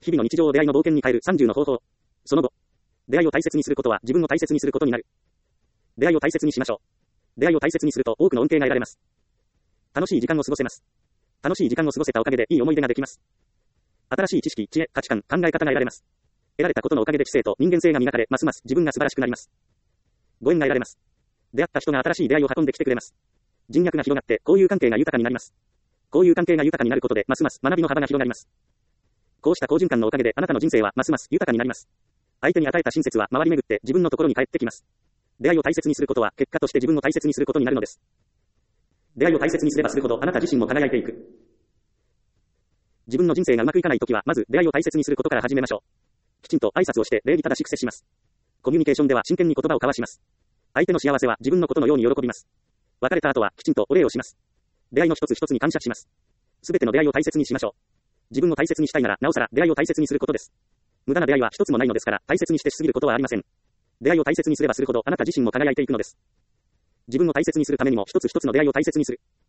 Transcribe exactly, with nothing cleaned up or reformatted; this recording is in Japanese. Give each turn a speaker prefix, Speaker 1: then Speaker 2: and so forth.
Speaker 1: 日々の日常を出会いの冒険に変えるさんじゅうの方法。その後、出会いを大切にすることは自分を大切にすることになる。出会いを大切にしましょう。出会いを大切にすると多くの恩恵が得られます。楽しい時間を過ごせます。楽しい時間を過ごせたおかげでいい思い出ができます。新しい知識、知恵、価値観、考え方が得られます。得られたことのおかげで知性と人間性が磨かれ、ますます自分が素晴らしくなります。ご縁が得られます。出会った人が新しい出会いを運んできてくれます。人脈が広がって交友関係が豊かになります。交友関係が豊かになることでますます学びの幅が広がります。こうした好循環のおかげであなたの人生はますます豊かになります。相手に与えた親切は回り巡って自分のところに帰ってきます。出会いを大切にすることは結果として自分を大切にすることになるのです。出会いを大切にすればするほどあなた自身も輝いていく。自分の人生がうまくいかないときはまず出会いを大切にすることから始めましょう。きちんと挨拶をして礼儀正しく接します。コミュニケーションでは真剣に言葉を交わします。相手の幸せは自分のことのように喜びます。別れた後はきちんとお礼をします。出会いの一つ一つに感謝します。すべての出会いを大切にしましょう。自分を大切にしたいならなおさら出会いを大切にすることです。無駄な出会いは一つもないのですから大切にしてしすぎることはありません。出会いを大切にすればするほどあなた自身も輝いていくのです。自分を大切にするためにも一つ一つの出会いを大切にする。